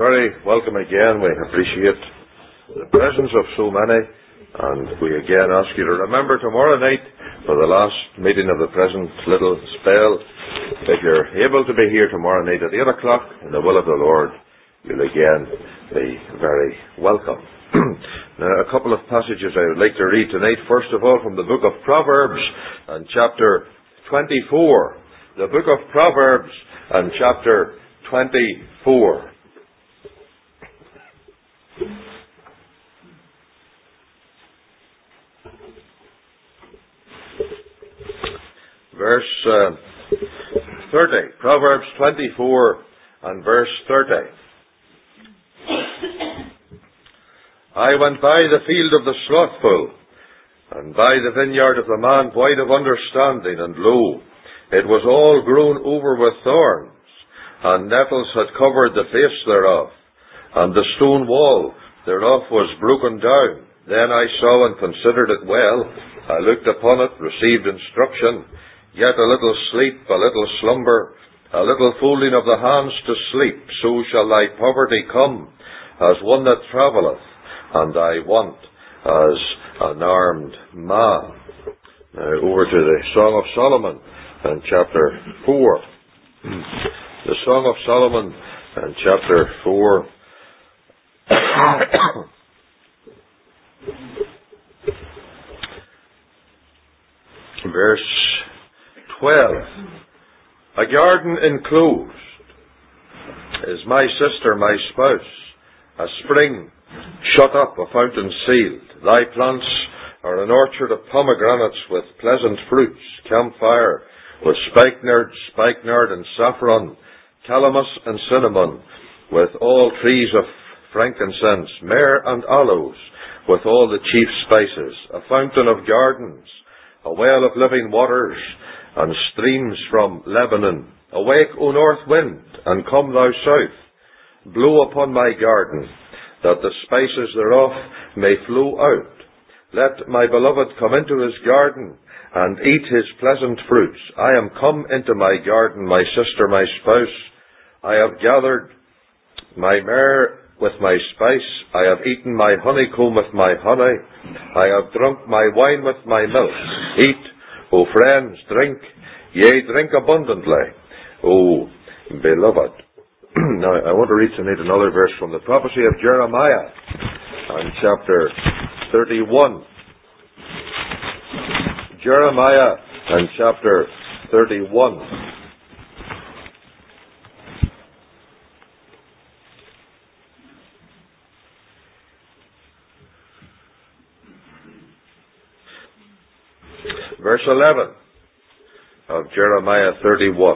very welcome again. We appreciate the presence of so many, and we again ask you to remember tomorrow night for the last meeting of the present little spell. If you're able to be here tomorrow night at 8 o'clock in the will of the Lord, you'll again be very welcome. Now, a couple of passages I would like to read tonight. First of all, from the book of Proverbs and chapter 24. The book of Proverbs and chapter 24. Verse 30. Proverbs 24 and verse 30. I went by the field of the slothful, and by the vineyard of the man void of understanding, and lo, it was all grown over with thorns, and nettles had covered the face thereof, and the stone wall thereof was broken down. Then I saw and considered it well. I looked upon it, received instruction. Yet a little sleep, a little slumber, a little folding of the hands to sleep, so shall thy poverty come, as one that travelleth, and thy want as an armed man. Now over to the Song of Solomon and chapter 4. The Song of Solomon and chapter 4. Verse 12. A garden enclosed is my sister, my spouse, a spring shut up, a fountain sealed. Thy plants are an orchard of pomegranates with pleasant fruits, camphire with spikenard and saffron, calamus and cinnamon, with all trees of frankincense, myrrh and aloes, with all the chief spices, a fountain of gardens, a well of living waters, and streams from Lebanon. Awake, O north wind, and come thou south. Blow upon my garden, that the spices thereof may flow out. Let my beloved come into his garden, and eat his pleasant fruits. I am come into my garden, my sister, my spouse. I have gathered my myrrh with my spice. I have eaten my honeycomb with my honey. I have drunk my wine with my milk. Eat, O friends, drink, yea, drink abundantly, O beloved. Now, I want to read tonight another verse from the prophecy of Jeremiah, and chapter 31. Jeremiah, and chapter 31. Verse 11 of Jeremiah 31.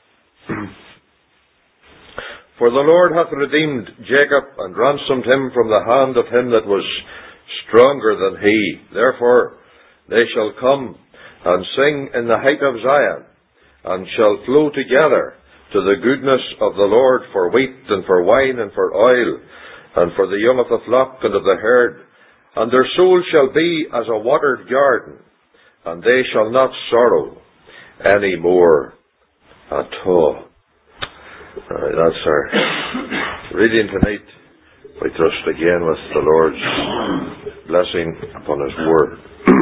For the Lord hath redeemed Jacob, and ransomed him from the hand of him that was stronger than he. Therefore they shall come and sing in the height of Zion, and shall flow together to the goodness of the Lord, for wheat, and for wine, and for oil, and for the young of the flock and of the herd. And their soul shall be as a watered garden, and they shall not sorrow any more at all. That's our reading tonight. We trust again with the Lord's blessing upon His Word.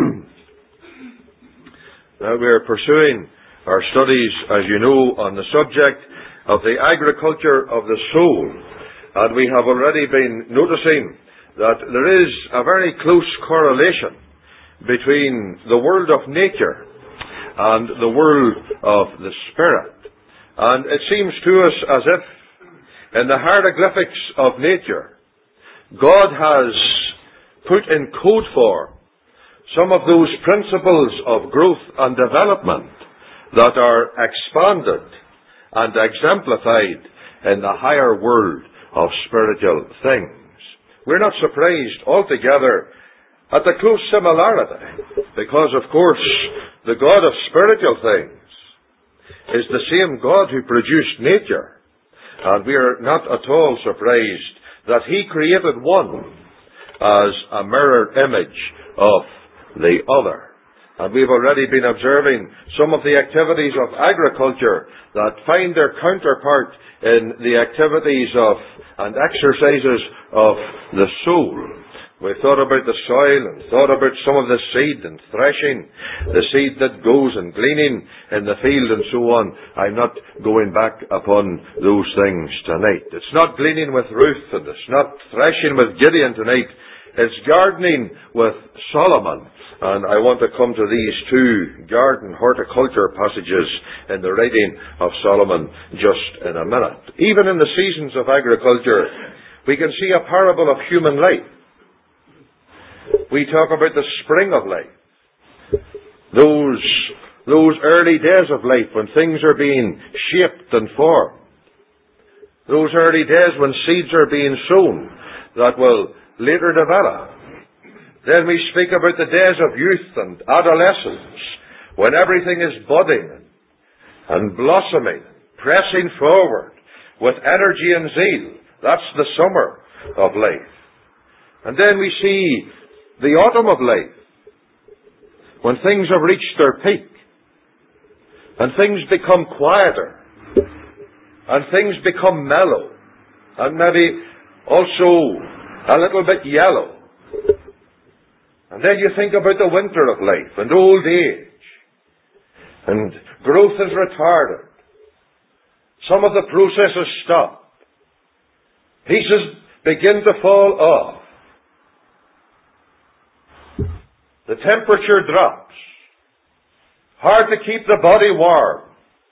Now we are pursuing our studies, as you know, on the subject of the agriculture of the soul. And we have already been noticing that there is a very close correlation between the world of nature and the world of the Spirit. And it seems to us as if in the hieroglyphics of nature, God has put in code form some of those principles of growth and development that are expanded and exemplified in the higher world of spiritual things. We're not surprised altogether at the close similarity, because of course the God of spiritual things is the same God who produced nature, and we are not at all surprised that He created one as a mirror image of the other. And we've already been observing some of the activities of agriculture that find their counterpart in the activities of and exercises of the soul. We thought about the soil and thought about some of the seed and threshing, the seed that goes and gleaning in the field and so on. I'm not going back upon those things tonight. It's not gleaning with Ruth and it's not threshing with Gideon tonight. It's gardening with Solomon. And I want to come to these two garden horticulture passages in the writing of Solomon just in a minute. Even in the seasons of agriculture, we can see a parable of human life. We talk about the spring of life. Those early days of life when things are being shaped and formed. Those early days when seeds are being sown that will later develop. Then we speak about the days of youth and adolescence, when everything is budding and blossoming, pressing forward with energy and zeal. That's the summer of life. And then we see the autumn of life, when things have reached their peak, and things become quieter, and things become mellow, and maybe also a little bit yellow. And then you think about the winter of life and old age. And growth is retarded. Some of the processes stop. Pieces begin to fall off. The temperature drops. Hard to keep the body warm.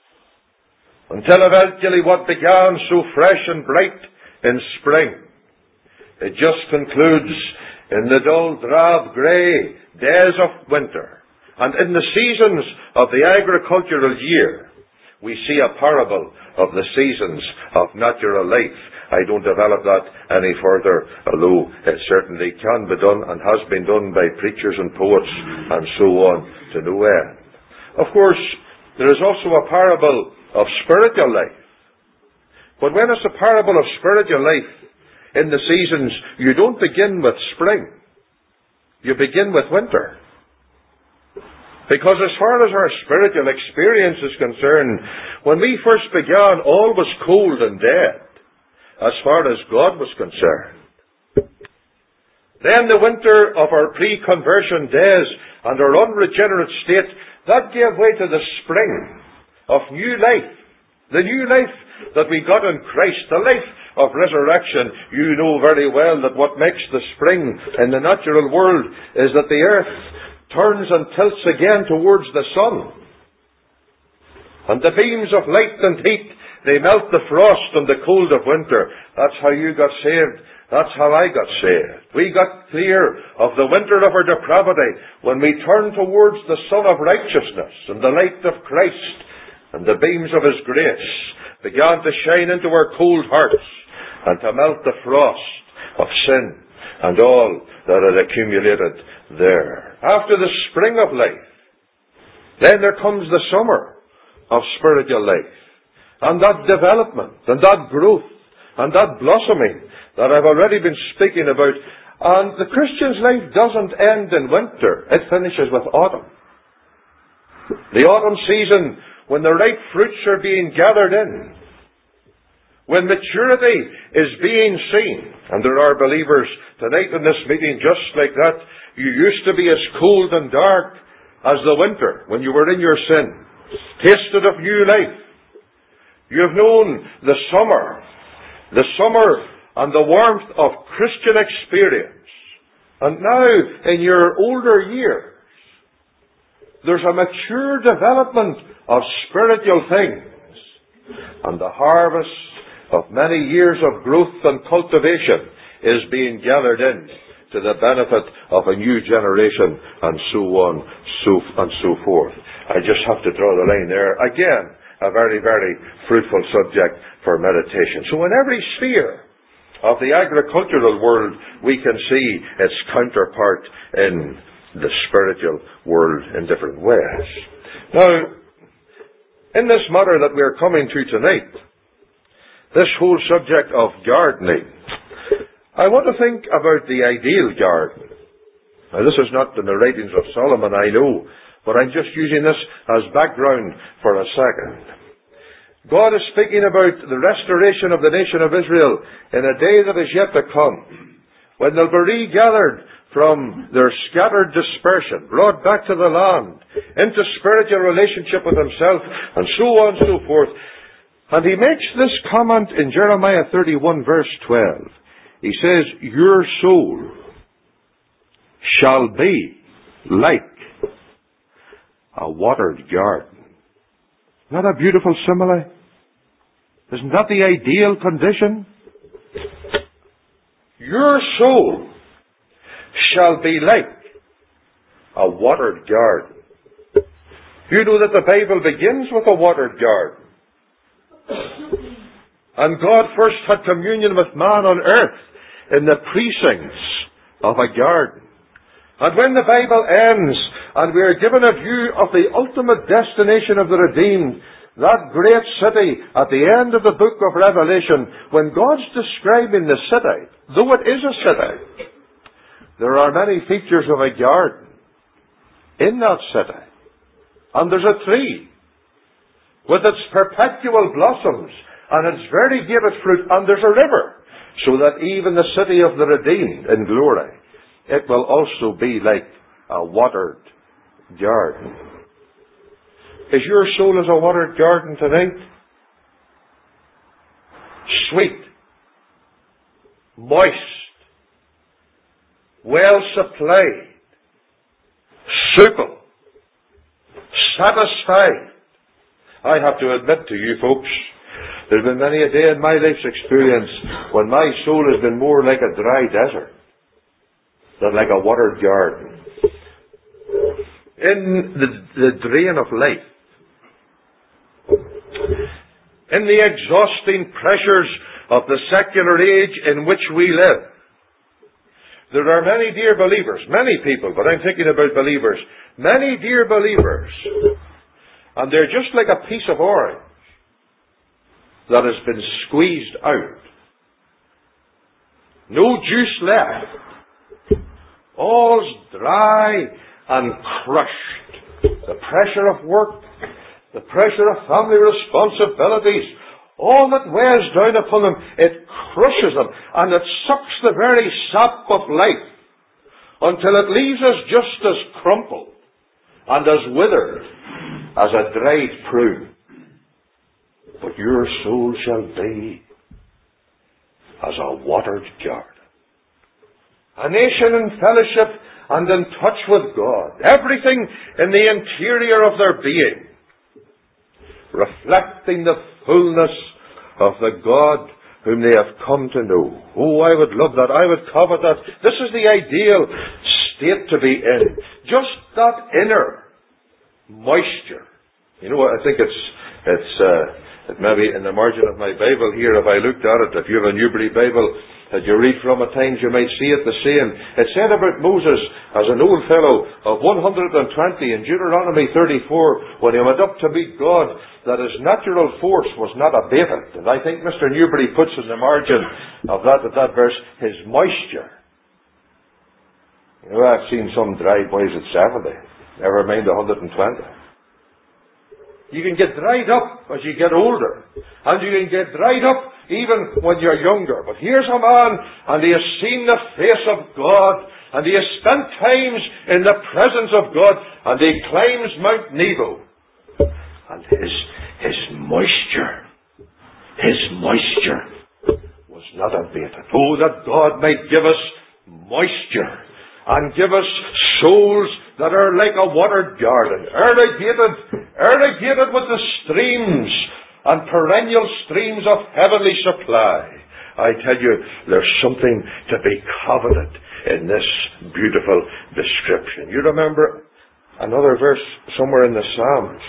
Until eventually what began so fresh and bright in spring, it just concludes in the dull, drab, grey days of winter. And in the seasons of the agricultural year, we see a parable of the seasons of natural life. I don't develop that any further, although it certainly can be done and has been done by preachers and poets and so on to no end. Of course, there is also a parable of spiritual life. But when it's a parable of spiritual life, in the seasons, you don't begin with spring. You begin with winter. Because as far as our spiritual experience is concerned, when we first began, all was cold and dead, as far as God was concerned. Then the winter of our pre-conversion days and our unregenerate state, that gave way to the spring of new life. The new life that we got in Christ, the life of resurrection. You know very well that what makes the spring in the natural world is that the earth turns and tilts again towards the sun. And the beams of light and heat, they melt the frost and the cold of winter. That's how you got saved. That's how I got saved. We got clear of the winter of our depravity when we turned towards the sun of righteousness and the light of Christ, and the beams of His grace began to shine into our cold hearts and to melt the frost of sin and all that had accumulated there. After the spring of life, then there comes the summer of spiritual life, and that development and that growth and that blossoming that I've already been speaking about. And the Christian's life doesn't end in winter. It finishes with autumn. The autumn season, when the ripe fruits are being gathered in, when maturity is being seen. And there are believers tonight in this meeting just like that. You used to be as cold and dark as the winter when you were in your sin. Tasted of new life. You've known the summer and the warmth of Christian experience. And now, in your older years, there's a mature development of spiritual things. And the harvest of many years of growth and cultivation is being gathered in to the benefit of a new generation, and so on, and so forth. I just have to draw the line there. Again, a very, very fruitful subject for meditation. So in every sphere of the agricultural world, we can see its counterpart in the spiritual world in different ways. Now, in this matter that we are coming to tonight, this whole subject of gardening, I want to think about the ideal garden. Now, this is not in the writings of Solomon, I know, But I'm just using this as background for a second. God is speaking about the restoration of the nation of Israel in a day that is yet to come, when they'll be regathered from their scattered dispersion, brought back to the land, into spiritual relationship with Himself, and so on and so forth. And He makes this comment in Jeremiah 31 verse 12. He says, your soul shall be like a watered garden. Isn't that a beautiful simile? Isn't that the ideal condition? Your soul shall be like a watered garden. You know that the Bible begins with a watered garden. And God first had communion with man on earth in the precincts of a garden. And when the Bible ends, and we are given a view of the ultimate destination of the redeemed, that great city at the end of the book of Revelation, when God's describing the city, though it is a city, there are many features of a garden in that city. And there's a tree with its perpetual blossoms and its variegated fruit, and there's a river, so that even the city of the redeemed in glory, it will also be like a watered garden. Is your soul as a watered garden tonight? Sweet, moist, well supplied, supple, satisfied. I have to admit to you folks, there's been many a day in my life's experience when my soul has been more like a dry desert than like a watered garden. In the drain of life, in the exhausting pressures of the secular age in which we live, there are many dear believers, many people, but I'm thinking about believers, many dear believers, and they're just like a piece of orange that has been squeezed out. No juice left. All's dry and crushed. The pressure of work, the pressure of family responsibilities, all that wears down upon them, it crushes them, and it sucks the very sap of life until it leaves us just as crumpled and as withered as a dried prune. But your soul shall be as a watered garden. A nation in fellowship and in touch with God. Everything in the interior of their being, reflecting the fullness of the God whom they have come to know. Oh, I would love that. I would covet that. This is the ideal state to be in. Just that inner moisture. You know, I think it maybe in the margin of my Bible here, if I looked at it, if you have a Newbury Bible that you read from at times, you might see it the same. It said about Moses as an old fellow of 120 in Deuteronomy 34, when he went up to meet God, that his natural force was not abated. And I think Mr. Newbury puts in the margin of that verse, his moisture. You know, I've seen some dry boys at 70, never mind 120. You can get dried up as you get older. And you can get dried up even when you're younger. But here's a man, and he has seen the face of God, and he has spent times in the presence of God, and he climbs Mount Nebo. And his moisture was not abated. Oh, that God might give us moisture, and give us souls that are like a watered garden, irrigated with the streams and perennial streams of heavenly supply. I tell you, there's something to be coveted in this beautiful description. You remember another verse somewhere in the Psalms,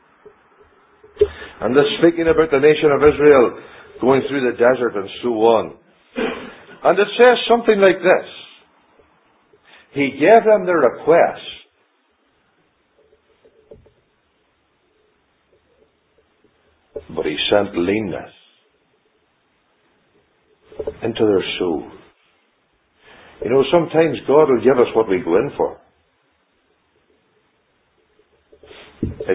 and this speaking about the nation of Israel going through the desert and so on. And it says something like this: He gave them their request, but He sent leanness into their soul. You know, sometimes God will give us what we go in for.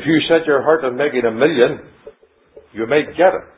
If you set your heart on making $1 million, you may get it.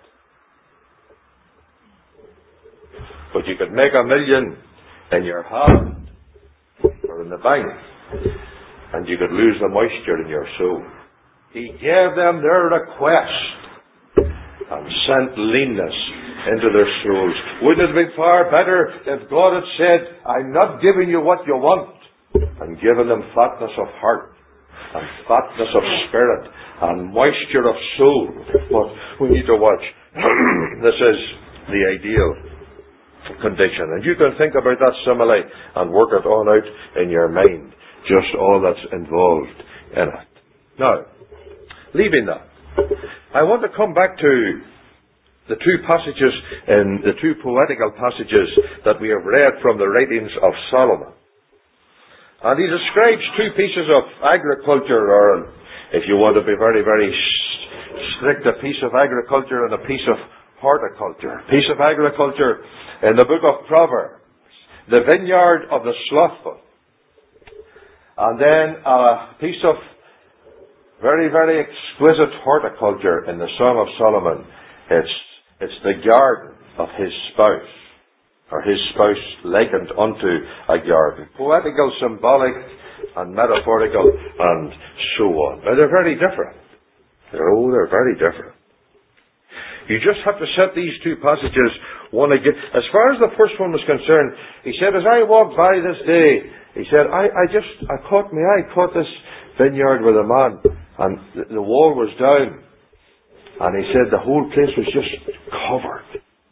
But you could make $1 million in your hand or in the bank, and you could lose the moisture in your soul. He gave them their request and sent leanness into their souls. Wouldn't it have been far better if God had said, I'm not giving you what you want. I'm giving them fatness of heart and fatness of spirit and moisture of soul. But we need to watch. This is the ideal condition. And you can think about that simile and work it all out in your mind. Just all that's involved in it. Now, leaving that, I want to come back to the two passages in the two poetical passages that we have read from the writings of Solomon. And he describes two pieces of agriculture, or if you want to be very, very strict, a piece of agriculture and a piece of horticulture. A piece of agriculture in the book of Proverbs, the vineyard of the slothful. And then a piece of very, very exquisite horticulture in the Song of Solomon. It's the garden of his spouse, or his spouse likened unto a garden. Poetical, symbolic, and metaphorical, and so on. Now they're very different. They're very different. You just have to set these two passages one again. As far as the first one was concerned, he said, as I walked by this day, he said, I caught this vineyard with a man, and the wall was down. And he said the whole place was just covered.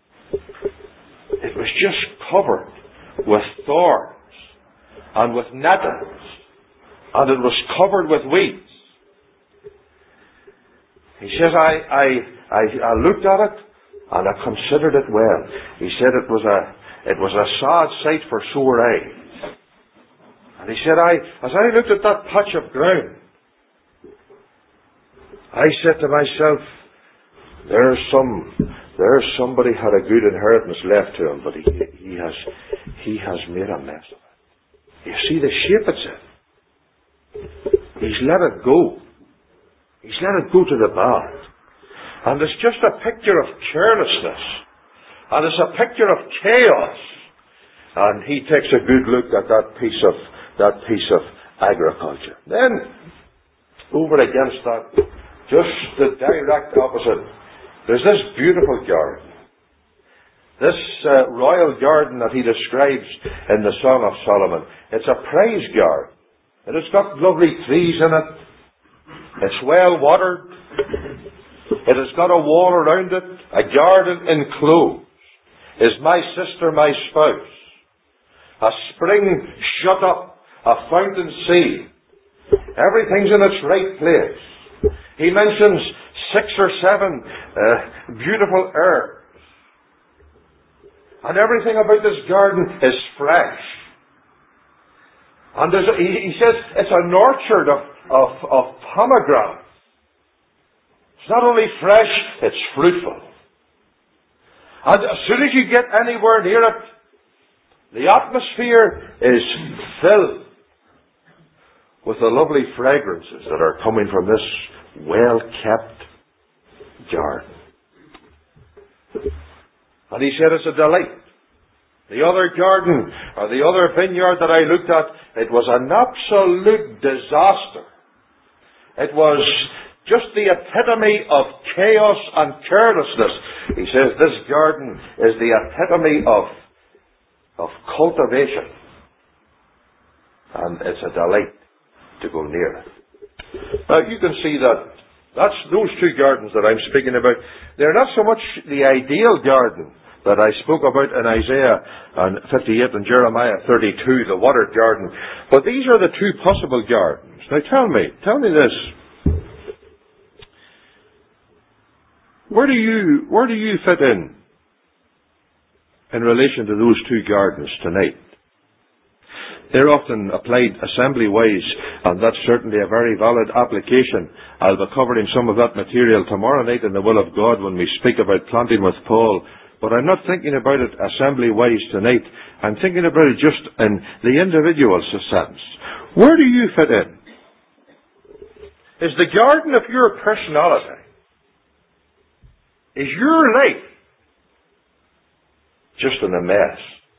It was just covered with thorns and with nettles, and it was covered with weeds. He says, I looked at it and I considered it well. He said it was a sad sight for sore eyes. And he said, as I looked at that patch of ground, I said to myself, there's somebody had a good inheritance left to him, but he has made a mess of it. You see the shape it's in. He's let it go. He's let it go to the bad. And it's just a picture of carelessness. And it's a picture of chaos. And he takes a good look at that piece of agriculture. Then, over against that, just the direct opposite, there's this beautiful garden. This royal garden that he describes in the Song of Solomon. It's a praise garden. It has got lovely trees in it. It's well watered. It has got a wall around it. A garden enclosed. Is my sister my spouse? A spring shut up. A fountain sea. Everything's in its right place. He mentions 6 or 7 beautiful herbs. And everything about this garden is fresh. And he says it's an orchard of pomegranates. It's not only fresh, it's fruitful. And as soon as you get anywhere near it, the atmosphere is filled with the lovely fragrances that are coming from this well-kept garden. And he said it's a delight. The other garden, or the other vineyard that I looked at, it was an absolute disaster. It was just the epitome of chaos and carelessness. He says this garden is the epitome of cultivation. And it's a delight to go near it. Now you can see that those two gardens that I'm speaking about, they're not so much the ideal garden that I spoke about in Isaiah 58 and Jeremiah 32, the watered garden. But these are the two possible gardens. Now tell me this. Where do you fit in relation to those two gardens tonight? They're often applied assembly-wise, and that's certainly a very valid application. I'll be covering some of that material tomorrow night in the will of God when we speak about planting with Paul. But I'm not thinking about it assembly-wise tonight. I'm thinking about it just in the individual sense. Where do you fit in? Is the garden of your personality, is your life just in a mess?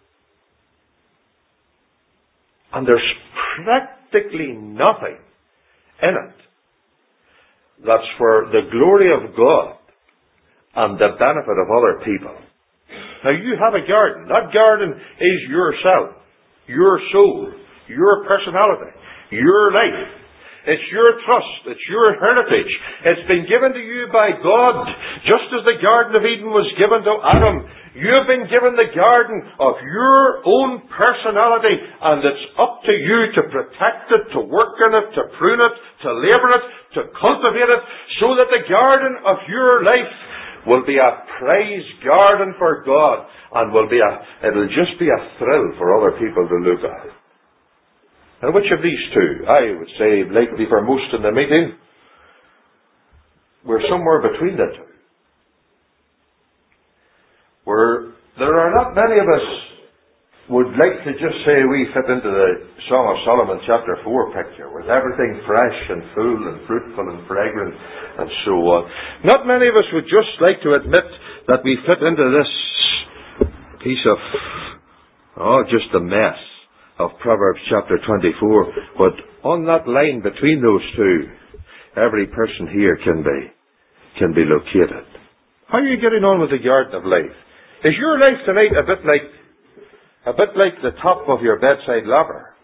And there's practically nothing in it that's for the glory of God and the benefit of other people. Now you have a garden. That garden is yourself, your soul, your personality, your life. It's your trust. It's your heritage. It's been given to you by God, just as the Garden of Eden was given to Adam. You have been given the garden of your own personality, and it's up to you to protect it, to work in it, to prune it, to labour it, to cultivate it, so that the garden of your life will be a praise garden for God, and it'll just be a thrill for other people to look at. And which of these two? I would say, likely for most in the meeting, we're somewhere between the two. There are not many of us would like to just say we fit into the Song of Solomon chapter 4 picture, with everything fresh and full and fruitful and fragrant and so on. Not many of us would just like to admit that we fit into this piece of, just a mess of Proverbs chapter 24. But on that line between those two, every person here can be located. How are you getting on with the garden of life? Is your life tonight a bit like the top of your bedside ladder,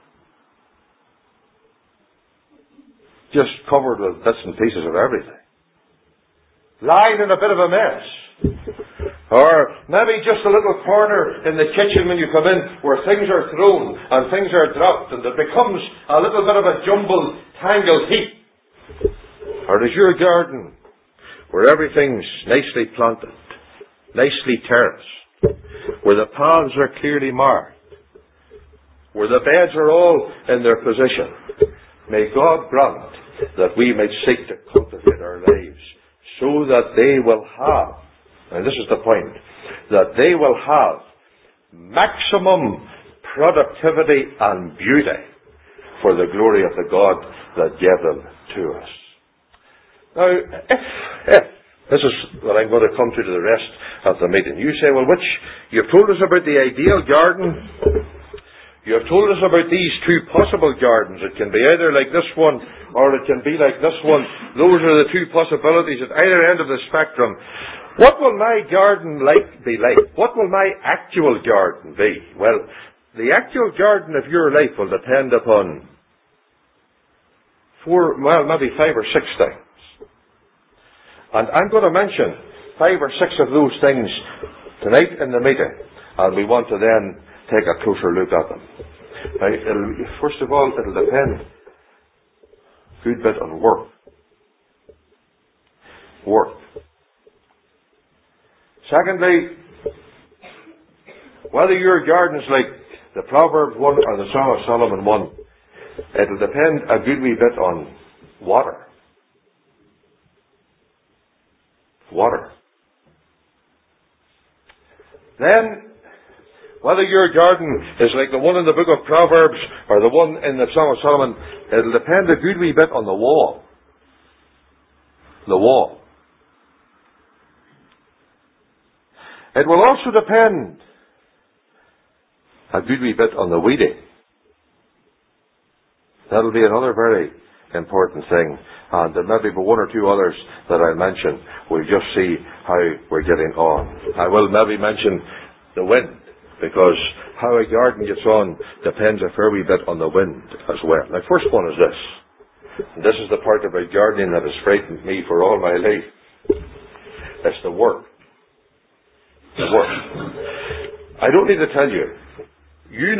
just covered with bits and pieces of everything, lying in a bit of a mess? Or maybe just a little corner in the kitchen when you come in where things are thrown and things are dropped and it becomes a little bit of a jumbled, tangled heap? Or is your garden where everything's nicely planted, nicely terraced, where the paths are clearly marked, where the beds are all in their position? May God grant that we may seek to cultivate our lives so that they will have, and this is the point, that they will have maximum productivity and beauty for the glory of the God that gave them to us. Now, if this is what I'm going to come to the rest of the meeting. You say, well, you've told us about the ideal garden. You have told us about these two possible gardens. It can be either like this one or it can be like this one. Those are the two possibilities at either end of the spectrum. What will my garden be like? What will my actual garden be? Well, the actual garden of your life will depend upon maybe 5 or 6 things. And I'm going to mention 5 or 6 of those things tonight in the meeting, and we want to then take a closer look at them. Now, first of all, it'll depend a good bit on work. Secondly, whether your garden's like the Proverbs one or the Song of Solomon one, it'll depend a good wee bit on water. Then, whether your garden is like the one in the book of Proverbs or the one in the Song of Solomon, it'll depend a good wee bit on the wall. It will also depend a good wee bit on the weeding. That'll be another very important thing. And there may be one or two others that I'll mention. We'll just see how we're getting on. I will maybe mention the wind, because how a garden gets on depends a fair wee bit on the wind as well. Now, first one is this. And this is the part about gardening that has frightened me for all my life. It's the work. I don't need to tell you. You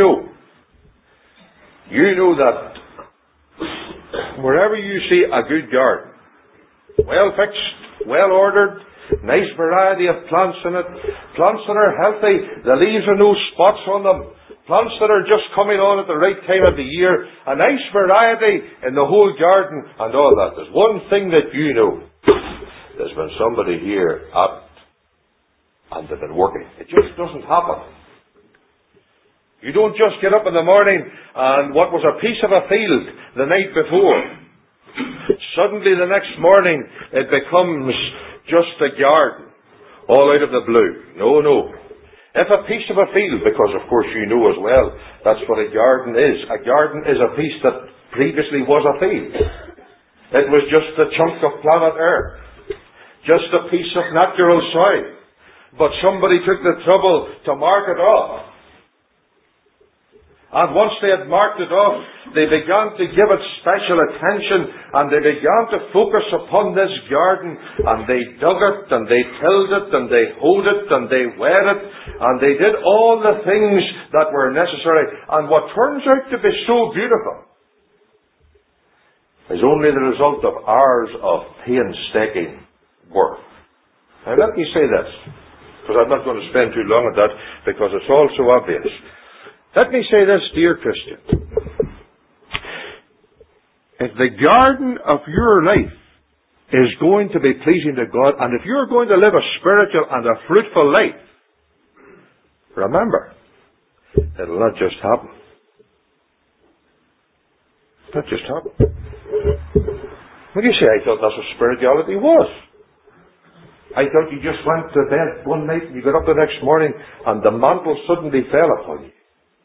know that wherever you see a good garden, well fixed, well ordered, nice variety of plants in it, plants that are healthy, the leaves are no spots on them, plants that are just coming on at the right time of the year, a nice variety in the whole garden and all that. There's one thing that you know. There's been somebody here at it, and they've been working. It just doesn't happen. You don't just get up in the morning and what was a piece of a field the night before, Suddenly the next morning it becomes just a garden, all out of the blue. No, no. If a piece of a field, because of course you know as well, that's what a garden is. A garden is a piece that previously was a field. It was just a chunk of planet Earth. Just a piece of natural soil. But somebody took the trouble to mark it off. And once they had marked it off, they began to give it special attention, and they began to focus upon this garden, and they dug it, and they tilled it, and they hoed it, and they wet it, and they did all the things that were necessary. And what turns out to be so beautiful is only the result of hours of painstaking work. Now let me say this, because I'm not going to spend too long on that, because it's all so obvious. Let me say this, dear Christian. If the garden of your life is going to be pleasing to God, and if you're going to live a spiritual and a fruitful life, remember, it'll not just happen. Not just happen. When you say, I thought that's what spirituality was. I thought you just went to bed one night and you got up the next morning and the mantle suddenly fell upon you.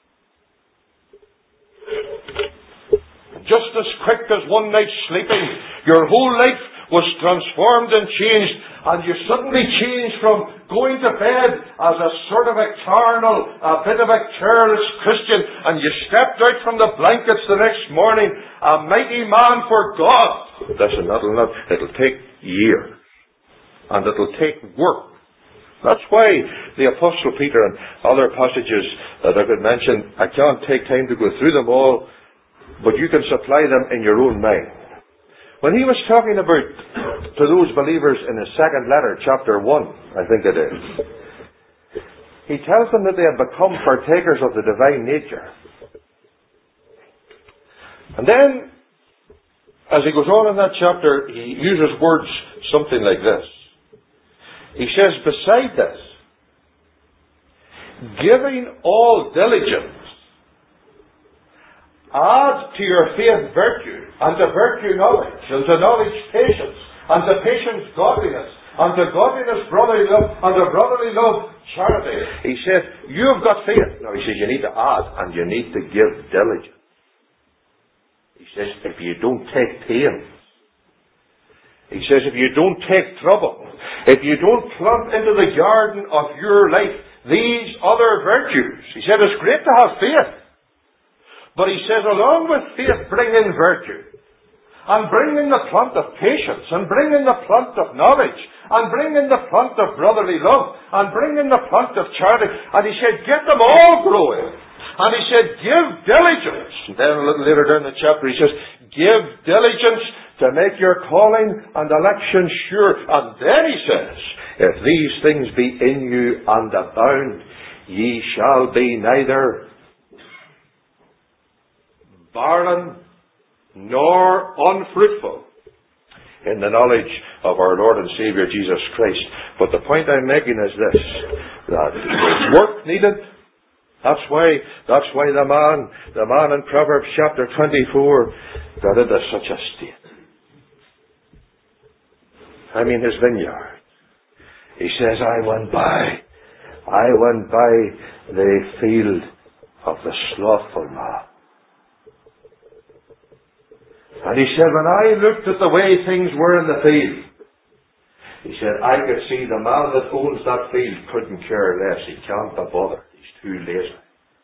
Just as quick as one night's sleeping, your whole life was transformed and changed, and you suddenly changed from going to bed as a sort of a carnal, a bit of a careless Christian, and you stepped out from the blankets the next morning, a mighty man for God. Listen, it'll take years, and it'll take work. That's why the Apostle Peter and other passages that I could mention, I can't take time to go through them all, but you can supply them in your own mind. When he was talking about to those believers in his second letter, chapter 1, I think it is, he tells them that they have become partakers of the divine nature. And then, as he goes on in that chapter, he uses words something like this. He says, beside this, giving all diligence, add to your faith virtue, and to virtue knowledge, and to knowledge patience, and to patience godliness, and to godliness brotherly love, and to brotherly love charity. He says, you've got faith. Now he says, you need to add, and you need to give diligence. He says, if you don't take pains, he says, if you don't take trouble, if you don't plant into the garden of your life these other virtues, he said, it's great to have faith. But he says, along with faith, bring in virtue. And bring in the plant of patience. And bring in the plant of knowledge. And bring in the plant of brotherly love. And bring in the plant of charity. And he said, get them all growing. And he said, give diligence. And then a little later down the chapter, he says, give diligence to make your calling and election sure. And then he says, if these things be in you and abound, ye shall be neither barren nor unfruitful in the knowledge of our Lord and Saviour Jesus Christ. But the point I'm making is this, that there's work needed. That's why the man in Proverbs chapter 24 got into such a state. I mean his vineyard. He says, I went by the field of the slothful man. And he said, when I looked at the way things were in the field, he said, I could see the man that owns that field couldn't care less. He can't be bothered. He's too lazy.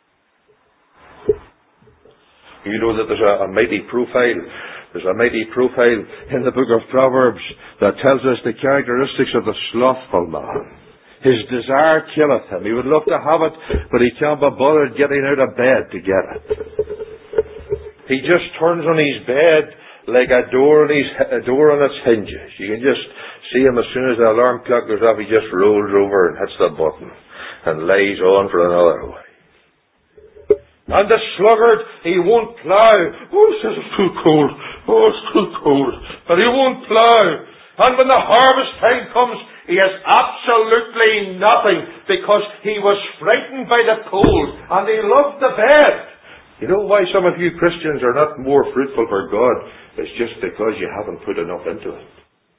You know that there's a mighty profile. There's a mighty profile in the book of Proverbs that tells us the characteristics of the slothful man. His desire killeth him. He would love to have it, but he can't be bothered getting out of bed to get it. He just turns on his bed like a door on its hinges. You can just see him as soon as the alarm clock goes off. He just rolls over and hits the button and lies on for another way. And the sluggard, he won't plough. Oh, he says it's too cold. Oh, it's too cold. But he won't plough. And when the harvest time comes, he has absolutely nothing because he was frightened by the cold and he loved the bed. You know why some of you Christians are not more fruitful for God? is just because you haven't put enough into it.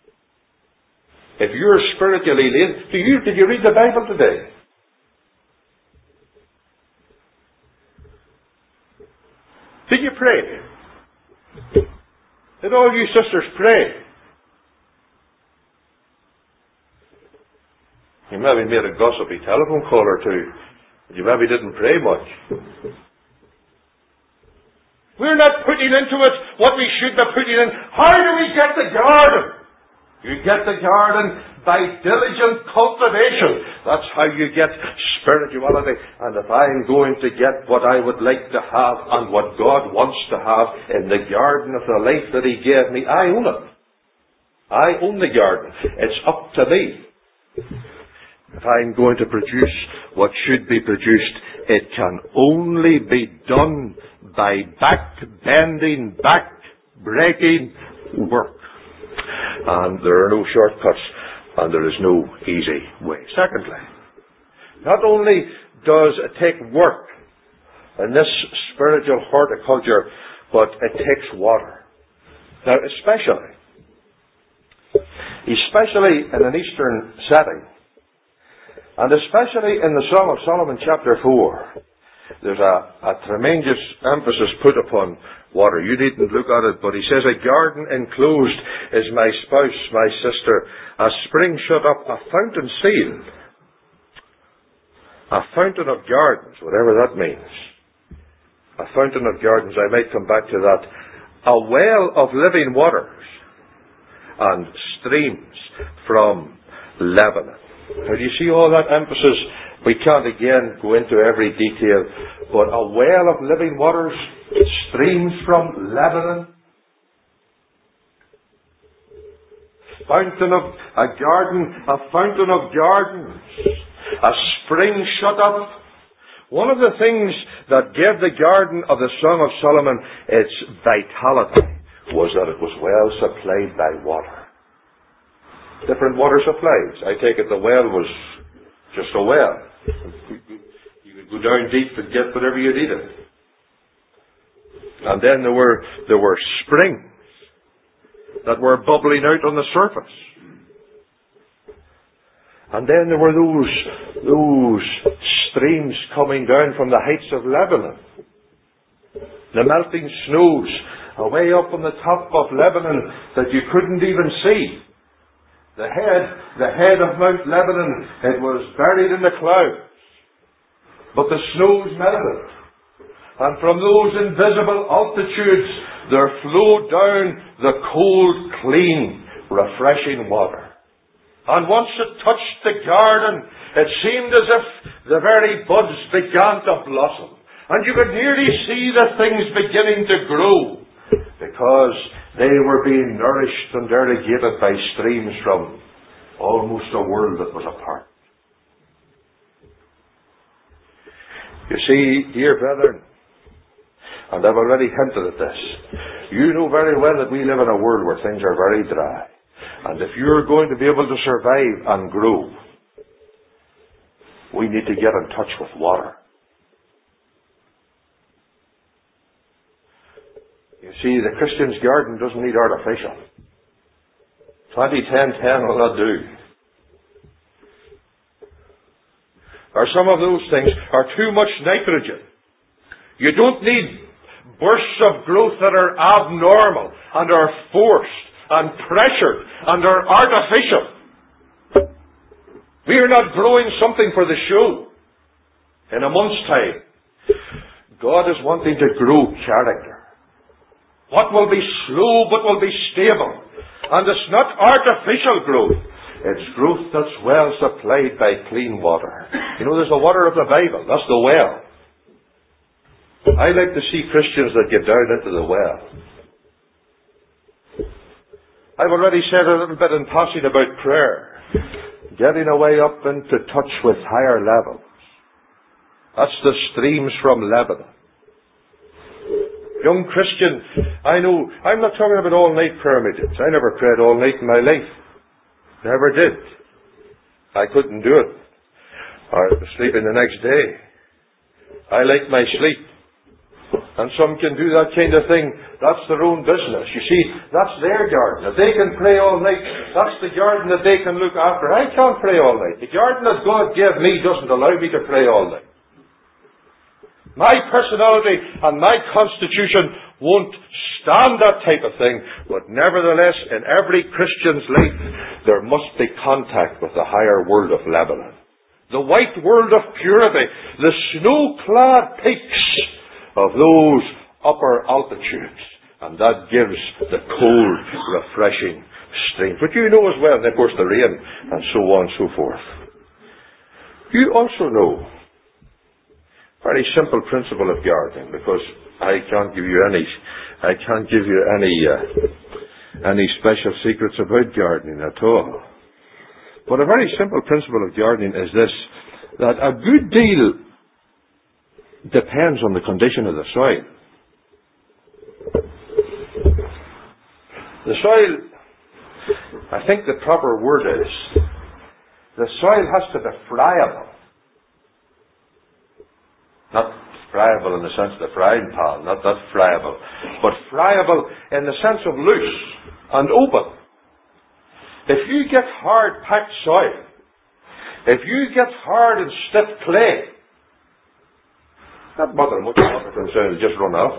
If you're spiritually lazy, did you read the Bible today? Did you pray? Did all you sisters pray? You maybe made a gossipy telephone call or two, but you maybe didn't pray much. We're not putting into it what we should be putting in. How do we get the garden? You get the garden by diligent cultivation. That's how you get spirituality. And if I'm going to get what I would like to have and what God wants to have in the garden of the life that He gave me, I own it. I own the garden. It's up to me. If I'm going to produce what should be produced, it can only be done by back-bending, back-breaking work. And there are no shortcuts, and there is no easy way. Secondly, not only does it take work in this spiritual horticulture, but it takes water. Now, especially in an Eastern setting, and especially in the Song of Solomon chapter 4, there's a tremendous emphasis put upon water. You needn't look at it, but he says, a garden enclosed is my spouse, my sister, a spring shut up, a fountain sealed. A fountain of gardens, whatever that means. A fountain of gardens, I might come back to that. A well of living waters and streams from Lebanon. Now, do you see all that emphasis? We can't again go into every detail, but a well of living waters, streams from Lebanon, a fountain of gardens, a spring shut up. One of the things that gave the garden of the Song of Solomon its vitality was that it was well supplied by water. Different water supplies. I take it the well was just a well. You could go down deep and get whatever you needed. And then there were springs that were bubbling out on the surface. And then there were those streams coming down from the heights of Lebanon. The melting snows away up on the top of Lebanon that you couldn't even see. The head of Mount Lebanon, it was buried in the clouds. But the snows melted. And from those invisible altitudes, there flowed down the cold, clean, refreshing water. And once it touched the garden, it seemed as if the very buds began to blossom. And you could nearly see the things beginning to grow, because they were being nourished and irrigated by streams from almost a world that was apart. You see, dear brethren, and I've already hinted at this, you know very well that we live in a world where things are very dry. And if you're going to be able to survive and grow, we need to get in touch with water. You see, the Christian's garden doesn't need artificial. 20-10-10 will not do. Or some of those things are too much nitrogen. You don't need bursts of growth that are abnormal and are forced and pressured and are artificial. We are not growing something for the show. In a month's time, God is wanting to grow character. What will be slow but will be stable. And it's not artificial growth. It's growth that's well supplied by clean water. You know, there's the water of the Bible. That's the well. I like to see Christians that get down into the well. I've already said a little bit in passing about prayer. Getting away up into touch with higher levels. That's the streams from Lebanon. Young Christian, I know, I'm not talking about all-night prayer meetings. I never prayed all night in my life. Never did. I couldn't do it. I was sleeping the next day. I like my sleep. And some can do that kind of thing. That's their own business. You see, that's their garden. If they can pray all night, that's the garden that they can look after. I can't pray all night. The garden that God gave me doesn't allow me to pray all night. My personality and my constitution won't stand that type of thing. But nevertheless, in every Christian's life, there must be contact with the higher world of Lebanon. The white world of purity. The snow-clad peaks of those upper altitudes. And that gives the cold, refreshing streams. But you know as well, and of course the rain, and so on and so forth. You also know very simple principle of gardening, because I can't give you any special secrets about gardening at all. But a very simple principle of gardening is this, that a good deal depends on the condition of the soil. The soil, I think the proper word is, the soil has to be friable. Not friable in the sense of the frying pan, not that friable, but friable in the sense of loose and open. If you get hard packed soil, if you get hard and stiff clay, not bother much water from soil, just run off.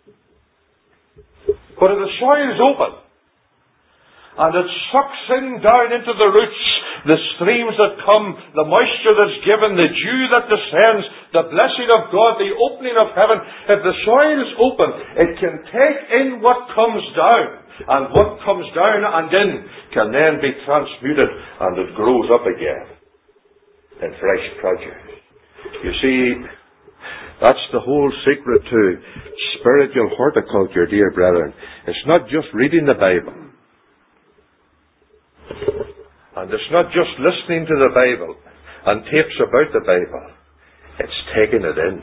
But if the soil is open, and it sucks in down into the roots, the streams that come, the moisture that's given, the dew that descends, the blessing of God, the opening of heaven. If the soil is open, it can take in what comes down. And what comes down and in can then be transmuted, and it grows up again in fresh produce. You see, that's the whole secret to spiritual horticulture, dear brethren. It's not just reading the Bible. And it's not just listening to the Bible and tapes about the Bible. It's taking it in.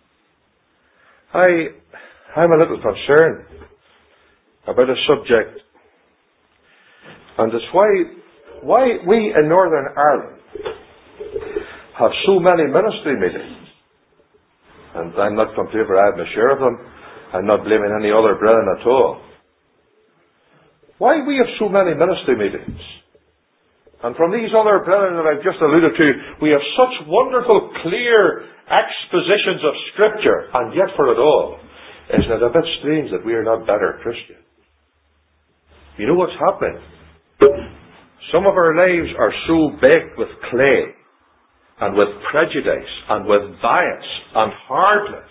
I'm a little concerned about a subject, and it's why we in Northern Ireland have so many ministry meetings. And I'm not complaining, for I have my share of them. I'm not blaming any other brethren at all. Why we have so many ministry meetings? And from these other brethren that I've just alluded to, we have such wonderful, clear expositions of Scripture, and yet for it all, isn't it a bit strange that we are not better Christians? You know what's happening? Some of our lives are so baked with clay, and with prejudice, and with bias, and hardness,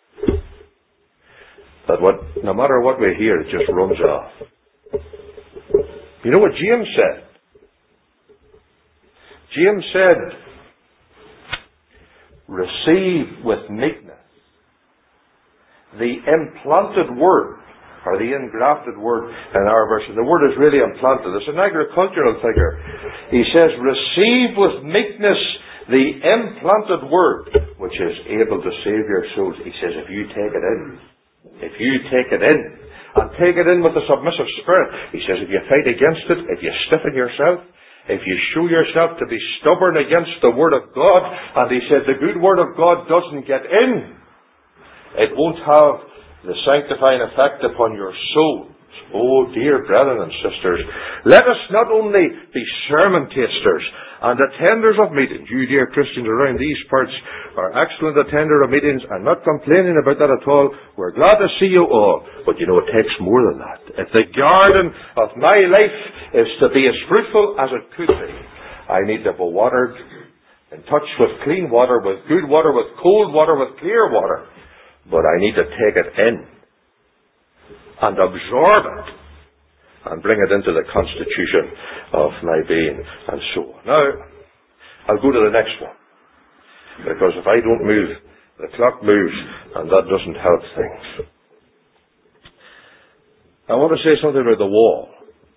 that no matter what we hear, it just runs off. You know what James said? James said, receive with meekness the implanted word, or the engrafted word in our version. The word is really implanted. It's an agricultural figure. He says, receive with meekness the implanted word, which is able to save your souls. He says, if you take it in, and take it in with a submissive spirit. He says, if you fight against it, if you stiffen yourself, if you show yourself to be stubborn against the Word of God, and he said the good Word of God doesn't get in, it won't have the sanctifying effect upon your souls. Oh, dear brethren and sisters, let us not only be sermon tasters and attenders of meetings. You dear Christians around these parts are excellent attenders of meetings. I'm not complaining about that at all. We're glad to see you all. But you know, it takes more than that. If the garden of my life is to be as fruitful as it could be, I need to be watered, in touch with clean water, with good water, with cold water, with clear water. But I need to take it in and absorb it and bring it into the constitution of my being, and so on. Now, I'll go to the next one, because if I don't move, the clock moves, and that doesn't help things. I want to say something about the wall.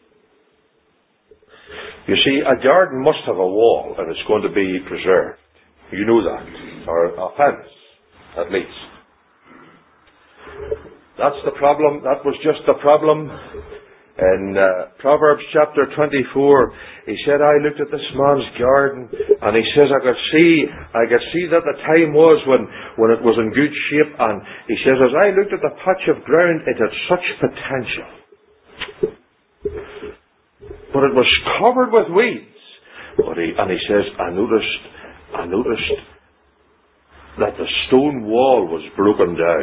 You see, a garden must have a wall, and it's going to be preserved. You know that. Or a fence, at least. That's the problem. That was just the problem. In Proverbs chapter 24, he said, I looked at this man's garden, And he says, I could see that the time was when it was in good shape. And he says, as I looked at the patch of ground, it had such potential. But it was covered with weeds. And he says, I noticed that the stone wall was broken down.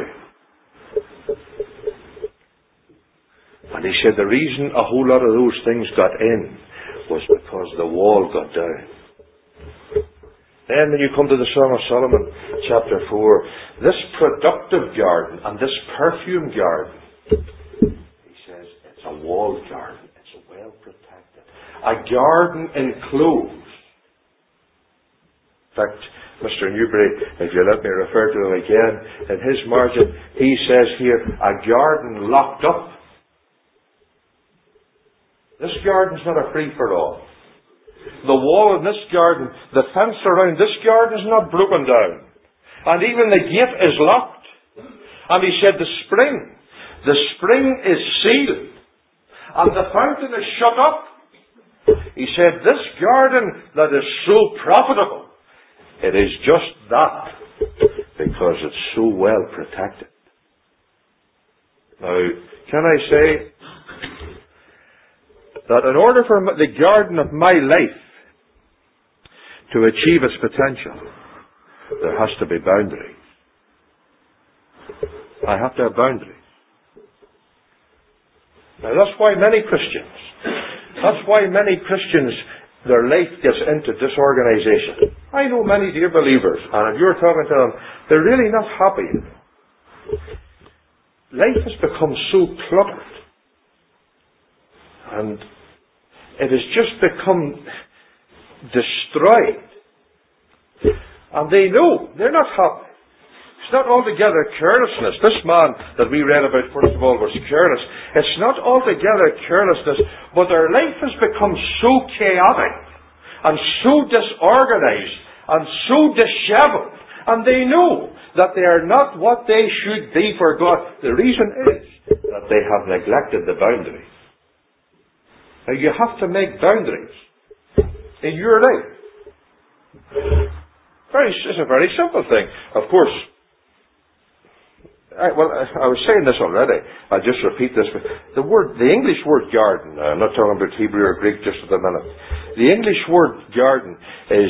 And he said the reason a whole lot of those things got in was because the wall got down. Then when you come to the Song of Solomon, chapter 4, this productive garden and this perfume garden, he says it's a walled garden. It's well protected. A garden enclosed. In fact, Mr. Newbury, if you let me refer to him again, in his margin, he says here, a garden locked up. This garden's not a free-for-all. The wall in this garden, the fence around this garden is not broken down. And even the gate is locked. And he said the spring is sealed. And the fountain is shut up. He said this garden that is so profitable, it is just that because it's so well protected. Now, can I say that in order for the garden of my life to achieve its potential, there has to be boundaries. I have to have boundaries. Now that's why many Christians, their life gets into disorganization. I know many dear believers, and if you're talking to them, they're really not happy. Life has become so cluttered. And it has just become destroyed. And they know they're not happy. It's not altogether carelessness. This man that we read about, first of all, was careless. It's not altogether carelessness, but their life has become so chaotic and so disorganized and so disheveled. And they know that they are not what they should be for God. The reason is that they have neglected the boundaries. Now you have to make boundaries in your life. It's a very simple thing. Of course, I was saying this already. I'll just repeat this. The English word garden, I'm not talking about Hebrew or Greek just at the minute. The English word garden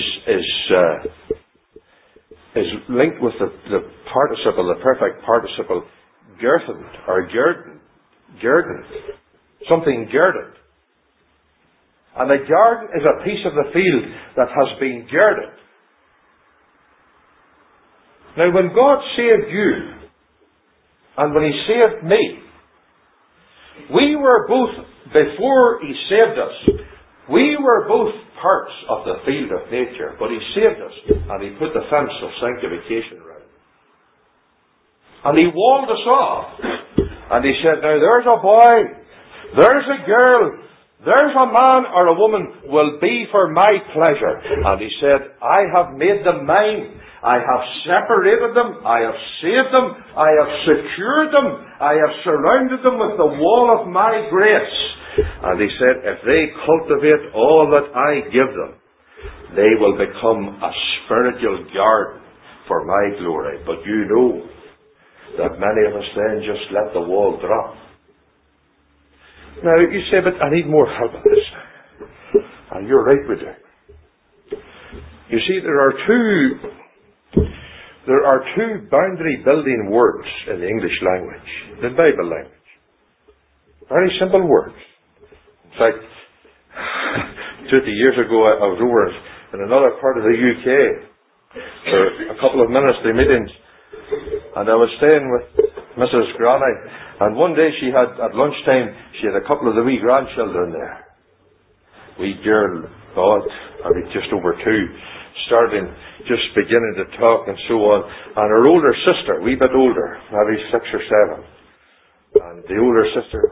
is linked with the participle, the perfect participle, girthened, or guerdon. Something girded. And a garden is a piece of the field that has been girded. Now when God saved you, and when He saved me, we were both, before He saved us, we were both parts of the field of nature, but He saved us, and He put the fence of sanctification around. And He walled us off, and He said, now there's a boy, there's a girl, there's a man or a woman will be for my pleasure. And He said, I have made them mine. I have separated them. I have saved them. I have secured them. I have surrounded them with the wall of my grace. And He said, if they cultivate all that I give them, they will become a spiritual garden for my glory. But you know that many of us then just let the wall drop. Now, you say, but I need more help on this. And you're right with it. You see, there are two boundary building words in the English language, the Bible language. Very simple words. In fact, 20 years ago I was over in another part of the UK for a couple of ministry meetings, and I was staying with Mrs. Granny, and one day she had, at lunchtime, she had a couple of the wee grandchildren there. Wee girl, maybe just over 2, just beginning to talk and so on. And her older sister, a wee bit older, maybe 6 or 7. And the older sister,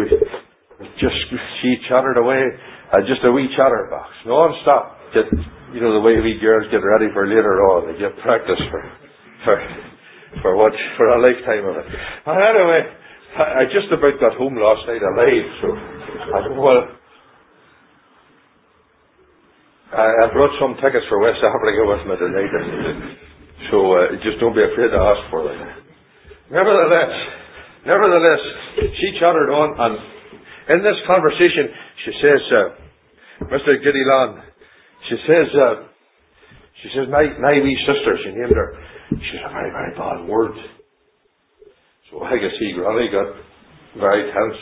she chattered away, just a wee chatterbox, non-stop. The way we girls get ready for later on, they get practice for a lifetime of it. And anyway, I just about got home last night alive, so I thought, well, I brought some tickets for West Africa with me tonight. So just don't be afraid to ask for them. Nevertheless, she chattered on, and in this conversation, she says, Mr. Gideon, she says, my wee sister, she named her, she's a very, very bad word. So I guess Granny got very tense.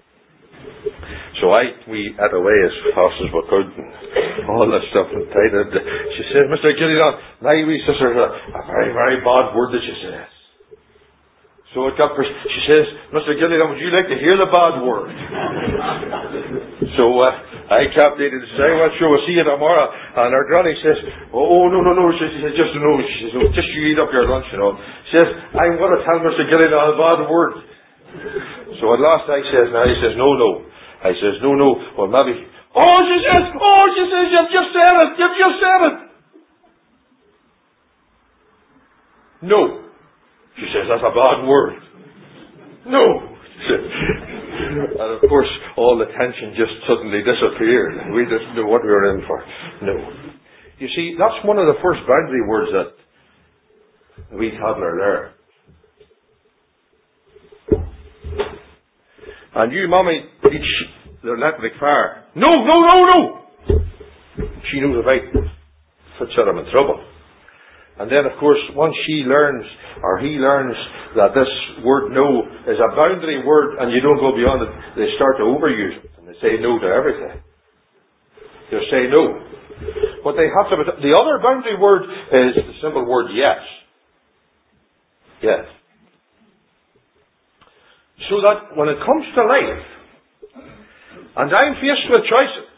So we ate away as fast as we could, and all this stuff, and tied. She says, Mr. Gideon, my wee sister's a very, very bad word that she says. So it got, she says, Mr. Gideon, would you like to hear the bad word? So I kept it and say, well, sure, we'll see you tomorrow. And her granny says, oh, no. She says, just no. She says, oh, just you eat up your lunch, She says, I'm going to tell Mr. Gideon a bad word. So at last he says, no. I says, no. Well, maybe. She says, you've just said it. No. She says, that's a bad word. No. And of course, all the tension just suddenly disappeared. We didn't know what we were in for. No. You see, that's one of the first boundary words that the wee toddler learned. And you, mommy, teach the Atlantic fire. No. She knows about puts her in trouble. And then, of course, once he learns that this word no is a boundary word and you don't go beyond it, they start to overuse it and they say no to everything. They say no. But they have to. The other boundary word is the simple word yes. Yes. So that when it comes to life, and I'm faced with choices,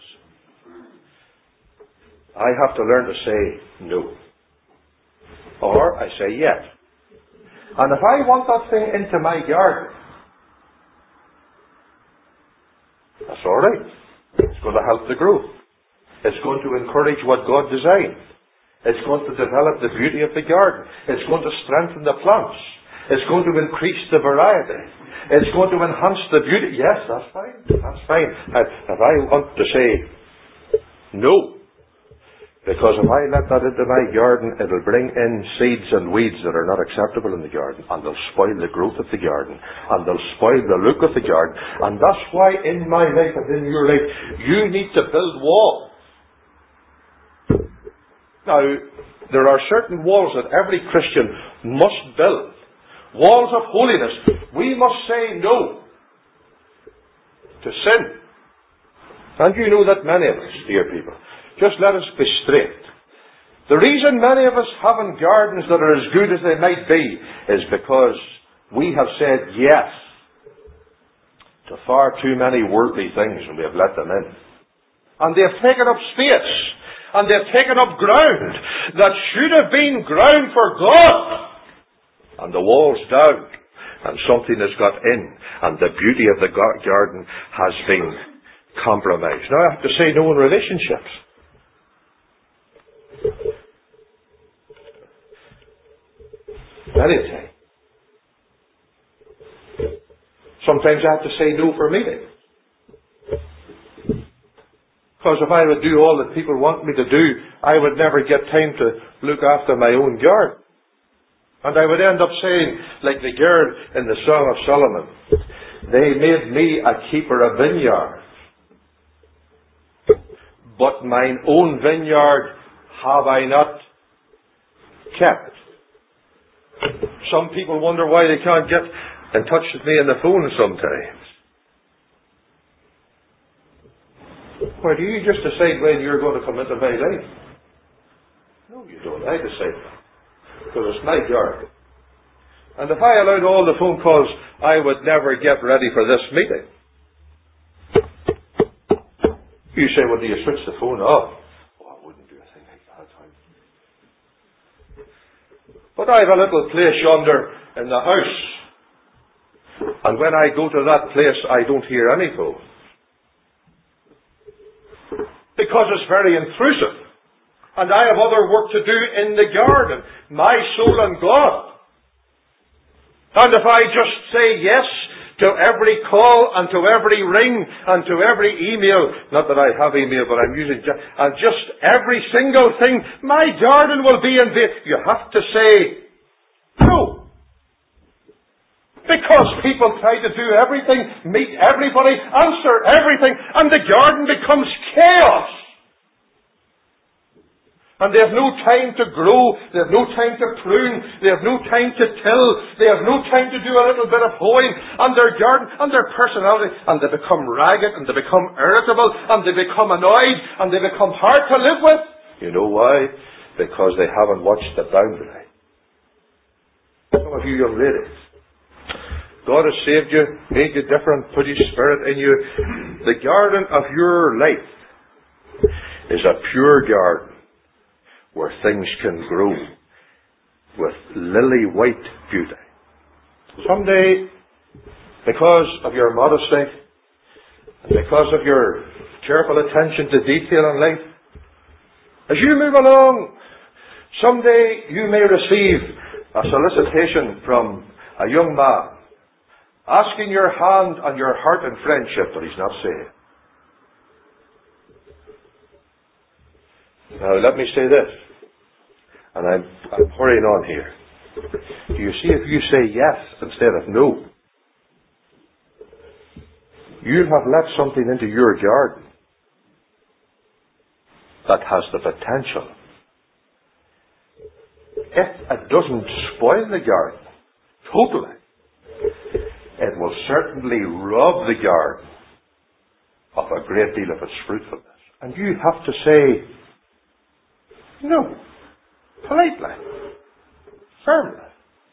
I have to learn to say no. Or I say yes. And if I want that thing into my garden, that's all right. It's going to help the growth. It's going to encourage what God designed. It's going to develop the beauty of the garden. It's going to strengthen the plants. It's going to increase the variety. It's going to enhance the beauty. Yes, that's fine. That's fine. If I want to say no, because if I let that into my garden, it'll bring in seeds and weeds that are not acceptable in the garden, and they'll spoil the growth of the garden, and they'll spoil the look of the garden. And that's why in my life and in your life, you need to build walls. Now, there are certain walls that every Christian must build. Walls of holiness. We must say no to sin. And you know that many of us, dear people, just let us be straight. The reason many of us haven't gardens that are as good as they might be is because we have said yes to far too many worldly things and we have let them in. And they have taken up space. And they have taken up ground that should have been ground for God. And the wall's down. And something has got in. And the beauty of the garden has been compromised. Now I have to say no in relationships. Anything. Sometimes I have to say no for meetings. Because if I would do all that people want me to do, I would never get time to look after my own garden. And I would end up saying, like the girl in the Song of Solomon, they made me a keeper of vineyards, but mine own vineyard have I not kept. Some people wonder why they can't get in touch with me on the phone sometimes. Well, do you just decide when you're going to come into my life? No, you don't. I decide that. Because it's my garden. And if I allowed all the phone calls, I would never get ready for this meeting. You say, well, do you switch the phone off? Oh, I wouldn't do a thing like that. But I have a little place yonder in the house. And when I go to that place, I don't hear any phone. Because it's very intrusive. And I have other work to do in the garden. My soul and God. And if I just say yes to every call and to every ring and to every email. Not that I have email, but I'm using and just every single thing. My garden will be in vain. You have to say no. Because people try to do everything, meet everybody, answer everything, and the garden becomes chaos. And they have no time to grow, they have no time to prune, they have no time to till, they have no time to do a little bit of hoeing on their garden, on their personality, and they become ragged, and they become irritable, and they become annoyed, and they become hard to live with. You know why? Because they haven't watched the boundary. Some of you young ladies, God has saved you, made you different, put His Spirit in you. The garden of your life is a pure garden, where things can grow with lily white beauty. Someday, because of your modesty, and because of your careful attention to detail in life, as you move along, someday you may receive a solicitation from a young man asking your hand on your heart in friendship, but he's not saved. Now, let me say this, and I'm hurrying on here. Do you see, if you say yes instead of no, you have let something into your garden that has the potential. If it doesn't spoil the garden totally, it will certainly rob the garden of a great deal of its fruitfulness. And you have to say no, politely, firmly.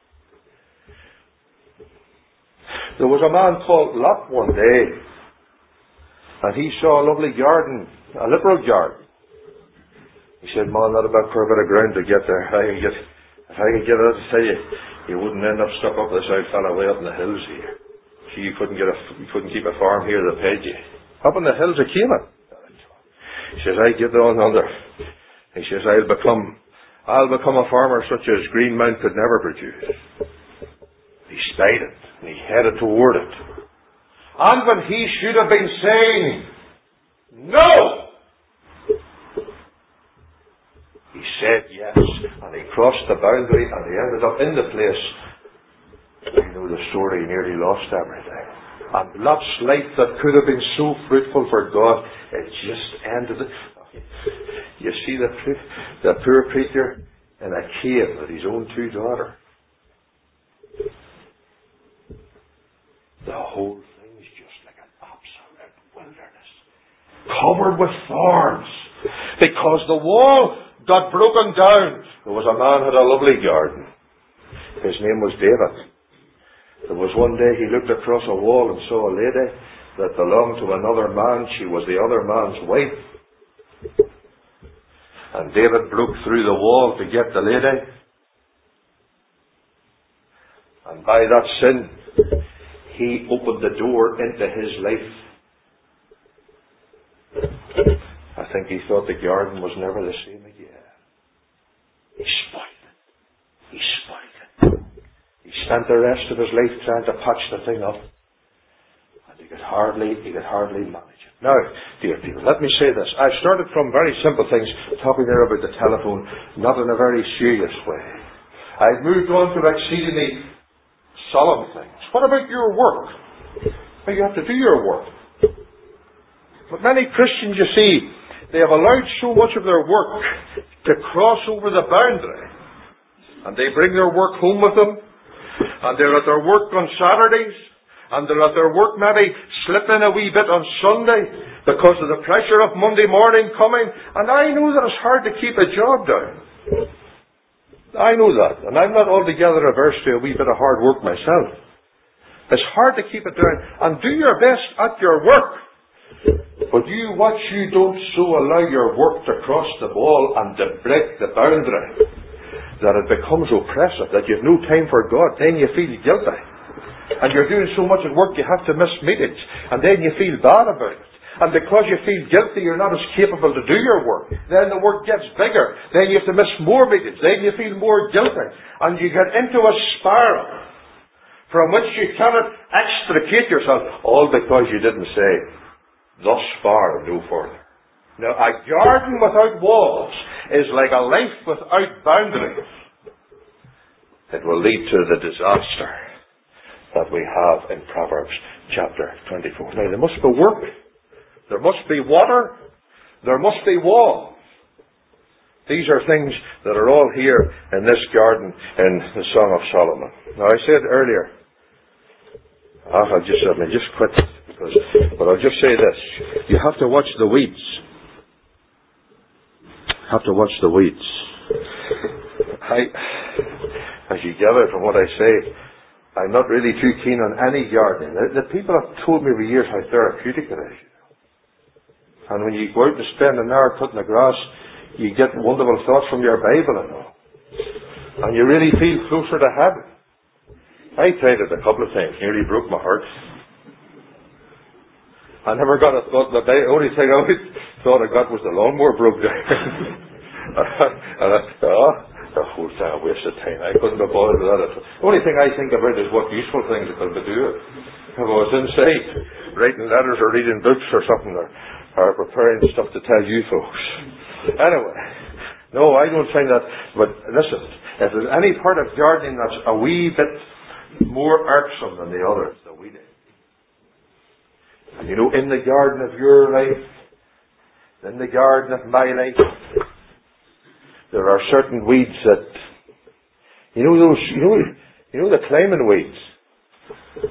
There was a man called Lot one day, and he saw a lovely garden, a liberal garden. He said, "Man, not a bit for a bit of ground to get there. If I could get it, I'd tell you, you wouldn't end up stuck up this old fella way up in the hills here. See, you couldn't keep a farm here that paid you. Up in the hills of Cayman." He says, "I give the another." He says, I'll become a farmer such as Greenmount could never produce." He spied it, and he headed toward it. And when he should have been saying no, he said yes, and he crossed the boundary, and he ended up in the place. You know the story, he nearly lost everything. And Lot's life that could have been so fruitful for God, it just ended. You see the poor creature in a cave with his own two daughters. The whole thing is just like an absolute wilderness, covered with thorns, because the wall got broken down. There was a man who had a lovely garden. His name was David. There was one day he looked across a wall and saw a lady that belonged to another man. She was the other man's wife. And David broke through the wall to get the lady. And by that sin, he opened the door into his life. I think he thought the garden was never the same again. He spoiled it. He spoiled it. He spent the rest of his life trying to patch the thing up. And he could hardly manage it. Now, dear people, let me say this. I've started from very simple things, talking there about the telephone, not in a very serious way. I've moved on to exceedingly solemn things. What about your work? Well, you have to do your work. But many Christians, you see, they have allowed so much of their work to cross over the boundary. And they bring their work home with them. And they're at their work on Saturdays. And they're at their work maybe slip in a wee bit on Sunday because of the pressure of Monday morning coming. And I know that it's hard to keep a job down. I know that. And I'm not altogether averse to a wee bit of hard work myself. It's hard to keep it down. And do your best at your work. But you watch you don't so allow your work to cross the wall and to break the boundary that it becomes oppressive, that you have no time for God. Then you feel guilty. And you're doing so much at work you have to miss meetings. And then you feel bad about it. And because you feel guilty, you're not as capable to do your work. Then the work gets bigger. Then you have to miss more meetings. Then you feel more guilty. And you get into a spiral. from which you cannot extricate yourself, all because you didn't say, thus far and no further. Now, a garden without walls is like a life without boundaries. It will lead to the disaster that we have in Proverbs chapter 24. Now, there must be work. There must be water. There must be walls. These are things that are all here in this garden in the Song of Solomon. Now, I said earlier, I'll just quit, but I'll just say this. You have to watch the weeds. Have to watch the weeds. As you gather from what I say, I'm not really too keen on any gardening. The people have told me for years how therapeutic it is. And when you go out and spend an hour cutting the grass, you get wonderful thoughts from your Bible and all. And you really feel closer to heaven. I tried it a couple of times, nearly broke my heart. I never got a thought. The only thing I thought I got was the lawnmower broke down. And I thought, the whole thing a waste of time. I couldn't be bothered with that. The only thing I think about is what useful things I could be doing. If I was inside, writing letters or reading books or something, or preparing stuff to tell you folks. Anyway, no, I don't find that. But listen, if there's any part of gardening that's a wee bit more irksome than the others, the weeding. And you know, in the garden of your life, in the garden of my life, there are certain weeds that, you know the climbing weeds.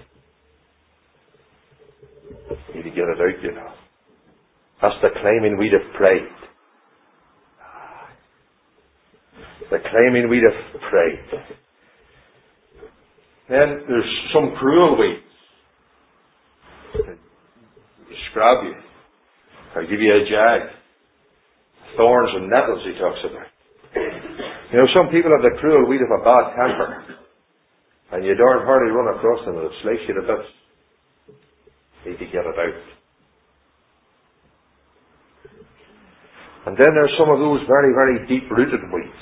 You need to get it out, you know. That's the climbing weed of pride. The climbing weed of pride. Then there's some cruel weeds. Scrab you. Or give you a jag. Thorns and nettles he talks about. You know, some people have the cruel weed of a bad temper. And you darn hardly run across them and it'll slice you to bits. You need to get it out. And then there's some of those very, very deep-rooted weeds.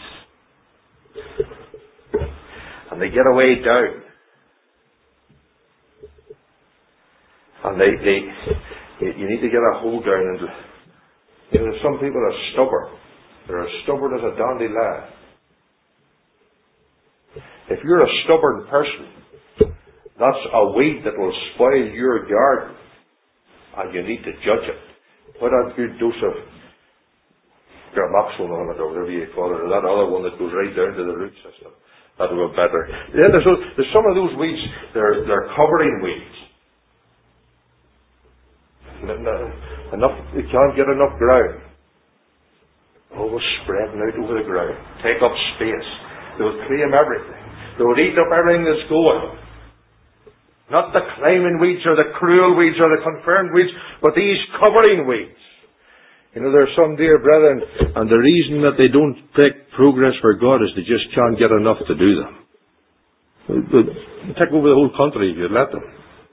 And they get away down. And you need to get a hold down into. You know, some people are stubborn. They're as stubborn as a dandy lad. If you're a stubborn person, that's a weed that will spoil your garden. And you need to judge it. Put a good dose of gramoxone on it, or whatever you call it, or that other one that goes right down to the root system. That will be better. Then there's some of those weeds, they're covering weeds. You can't get enough ground. Always spreading out over the ground. Take up space. They'll claim everything. They'll eat up everything that's going. Not the climbing weeds or the cruel weeds or the confirmed weeds, but these covering weeds. You know, there are some dear brethren, and the reason that they don't take progress for God is they just can't get enough to do them. They'll take over the whole country if you let them.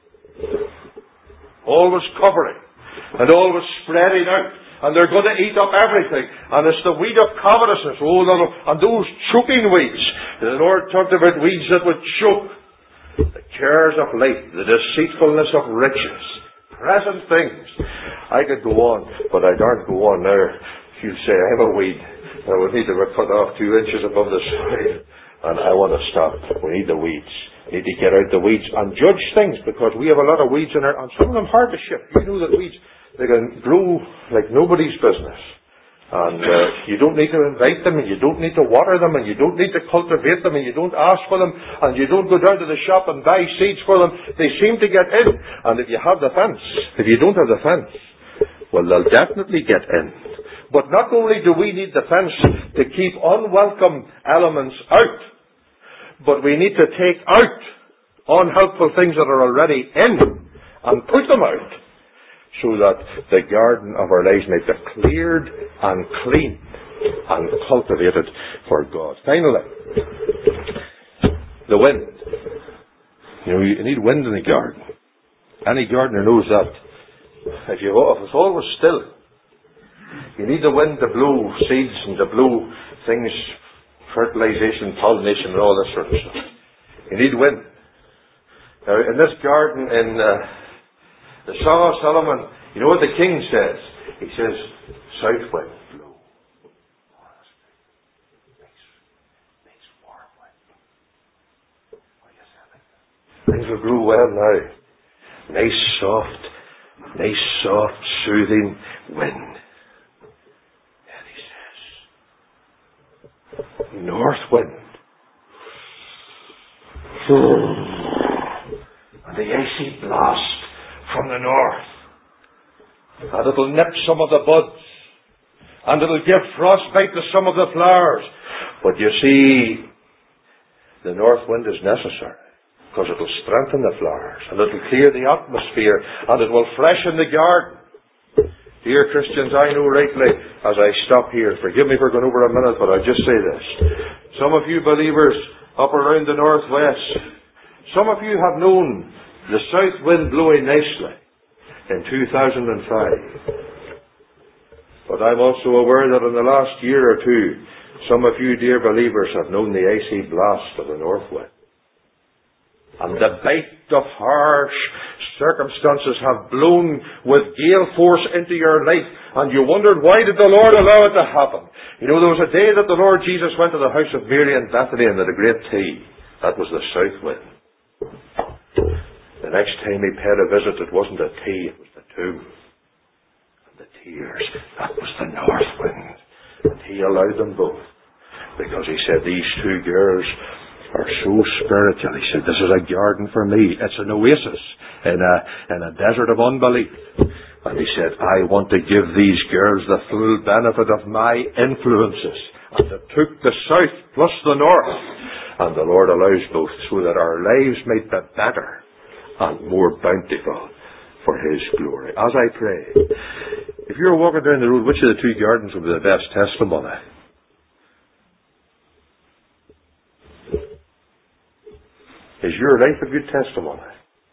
Always covering, and always spreading out, and they're going to eat up everything. And it's the weed of covetousness, and those choking weeds. The Lord talked about weeds that would choke. The cares of life, the deceitfulness of riches, present things. I could go on, but I daren't go on now. You'd say, I'm a weed. I would need to be cut off 2 inches above the soil. And I want to stop. We need the weeds. We need to get out the weeds and judge things, because we have a lot of weeds in our, and some of them hard to shift. You know that weeds, they can grow like nobody's business. And you don't need to invite them, and you don't need to water them, and you don't need to cultivate them, and you don't ask for them, and you don't go down to the shop and buy seeds for them. They seem to get in. And if you have the fence, if you don't have the fence, well, they'll definitely get in. But not only do we need the fence to keep unwelcome elements out, but we need to take out unhelpful things that are already in and put them out, so that the garden of our lives may be cleared and cleaned and cultivated for God. Finally, the wind. You know, you need wind in the garden. Any gardener knows that. If it's always still, you need the wind to blow seeds and to blow things, fertilization, pollination, and all that sort of stuff. You need wind. Now, in this garden, in the Song of Solomon, you know what the king says? He says, south wind, blow. Nice warm wind. What do you say? Things will grow well now. Nice soft, soothing wind. And he says, north wind. And the icy blast from the north. And it'll nip some of the buds. And it'll give frostbite to some of the flowers. But you see, the north wind is necessary. Because it will strengthen the flowers. And it will clear the atmosphere. And it will freshen the garden. Dear Christians, I know rightly, as I stop here, forgive me for going over a minute, but I'll just say this. Some of you believers up around the northwest, some of you have known the south wind blowing nicely in 2005. But I'm also aware that in the last year or two, some of you, dear believers, have known the icy blast of the north wind. And the bite of harsh circumstances have blown with gale force into your life, and you wondered, why did the Lord allow it to happen? You know, there was a day that the Lord Jesus went to the house of Mary in Bethany and had a great tea. That was the south wind. The next time he paid a visit, it wasn't a tea, it was the tomb. And the tears, that was the north wind. And he allowed them both. Because he said, these two girls are so spiritual. He said, this is a garden for me. It's an oasis in a desert of unbelief. And he said, I want to give these girls the full benefit of my influences. And it took the south plus the north. And the Lord allows both so that our lives might be better and more bountiful for His glory. As I pray, if you're walking down the road, which of the two gardens will be the best testimony? Is your life a good testimony?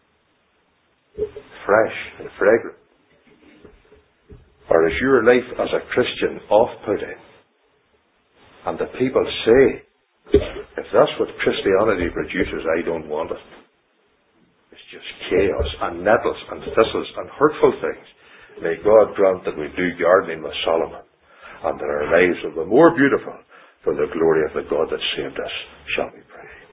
Fresh and fragrant? Or is your life as a Christian off-putting? And the people say, if that's what Christianity produces, I don't want it. It's just chaos and nettles and thistles and hurtful things. May God grant that we do gardening with Solomon, and that our lives will be more beautiful for the glory of the God that saved us. Shall we pray?